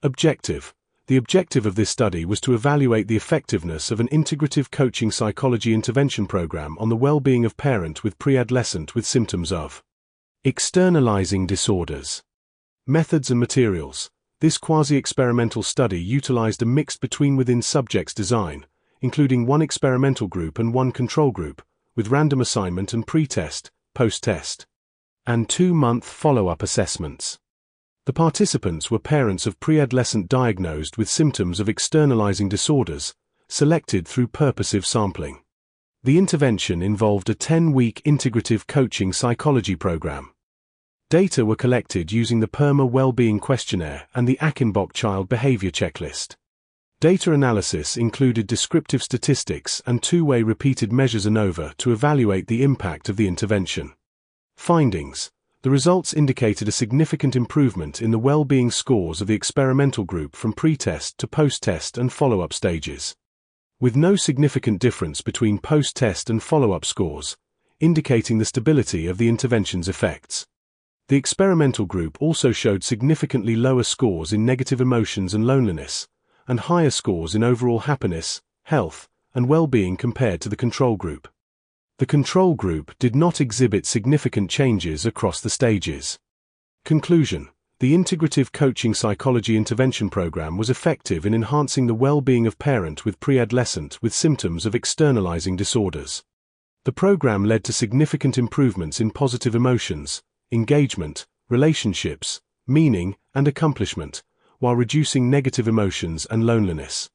Objective. The objective of this study was to evaluate the effectiveness of an integrative coaching psychology intervention program on the well-being of parent with pre-adolescent with symptoms of externalizing disorders. Methods and materials. This quasi-experimental study utilized a mixed between-within subjects design, including one experimental group and one control group, with random assignment and pre-test, post-test, and 2-month follow-up assessments. The participants were parents of pre-adolescent diagnosed with symptoms of externalizing disorders, selected through purposive sampling. The intervention involved a 10-week integrative coaching psychology program. Data were collected using the PERMA Wellbeing Questionnaire and the Achenbach Child Behavior Checklist. Data analysis included descriptive statistics and two-way repeated measures ANOVA to evaluate the impact of the intervention. Findings. The results indicated a significant improvement in the well-being scores of the experimental group from pre-test to post-test and follow-up stages, with no significant difference between post-test and follow-up scores, indicating the stability of the intervention's effects. The experimental group also showed significantly lower scores in negative emotions and loneliness, and higher scores in overall happiness, health, and well-being compared to the control group. The control group did not exhibit significant changes across the stages. Conclusion. The integrative coaching psychology intervention program was effective in enhancing the well-being of parent with pre-adolescent with symptoms of externalizing disorders. The program led to significant improvements in positive emotions, engagement, relationships, meaning, and accomplishment, while reducing negative emotions and loneliness.